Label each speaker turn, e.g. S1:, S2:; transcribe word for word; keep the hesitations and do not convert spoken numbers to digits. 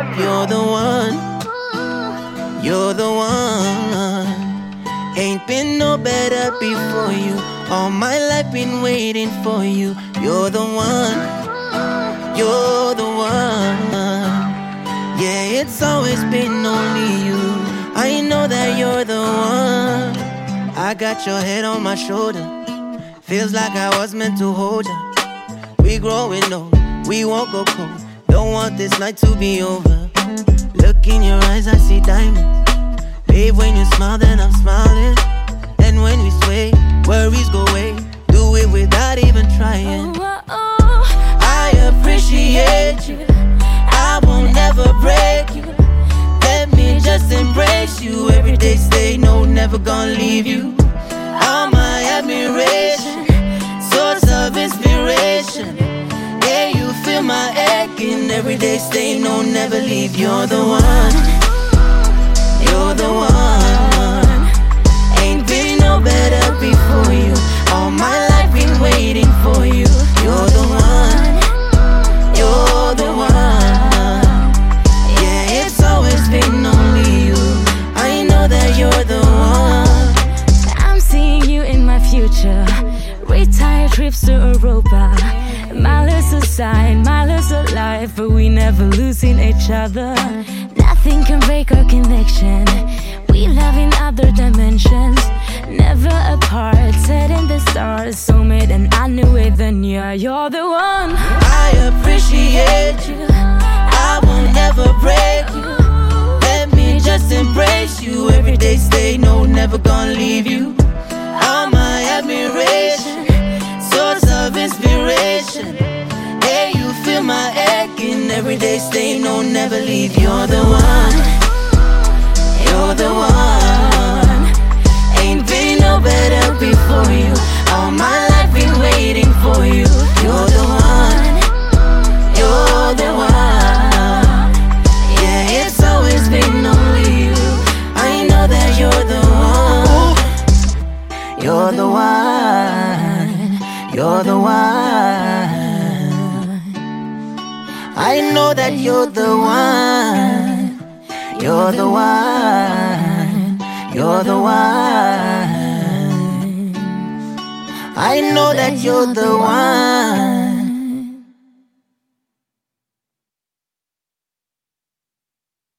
S1: You're the one, you're the one. Ain't been no better before you. All my life been waiting for you. You're the one, you're the one. Yeah, it's always been only you. I know that you're the one. I got your head on my shoulder. Feels like I was meant to hold you. We growing old, we won't go cold. Don't want this night to be over. Look in your eyes, I see diamonds. Babe, when you smile, then I'm smiling. And when we sway, worries go away. Do it without even trying.
S2: Oh, oh, oh.
S1: I appreciate you. I won't ever break you. Let me just embrace you. Every day stay, no, never gonna leave you. All my admiration, source of inspiration. Yeah, you feel my aching. Every day stay, no, never leave. You're the one, you're the one. Ain't been no better before you. All my life been waiting for you. You're the one, you're the one. Yeah, it's always been only you. I know that you're the one.
S2: I'm seeing you in my future. Retired trips to Europa. Miles aside, miles alive, but we never losing each other. Nothing can break our connection. We love in other dimensions. Never apart, set in the stars. Soulmate, and I knew it then. Yeah, you're the one.
S1: I appreciate you. I won't ever break you. Let me just embrace you. Every day stay, no, never gonna leave you. All my admiration, source of inspiration. Hey, you feel my aching. Every day stay, no, never leave. You're the one, you're the one. Ain't been no better before you. All my life been waiting for you. You're the one, you're the one. Yeah, it's always been only you. I know that you're the one. You're the one, you're the one. I know that you're the one. You're the one, you're the one. I know that you're the one.